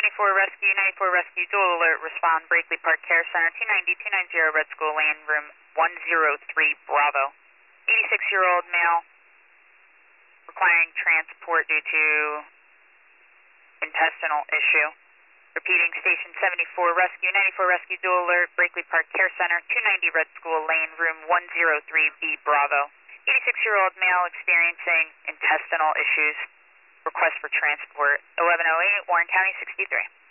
94 Rescue, 94 Rescue, dual alert, respond, Brakely Park Care Center, 290 Red School Lane, room 103 Bravo. 86-year-old male requiring transport due to intestinal issue. Repeating, Station 74 Rescue, 94 Rescue, dual alert, Brakely Park Care Center, 290 Red School Lane, room 103B Bravo. 86-year-old male experiencing intestinal issues. Request for transport, 1108, Warren County 63.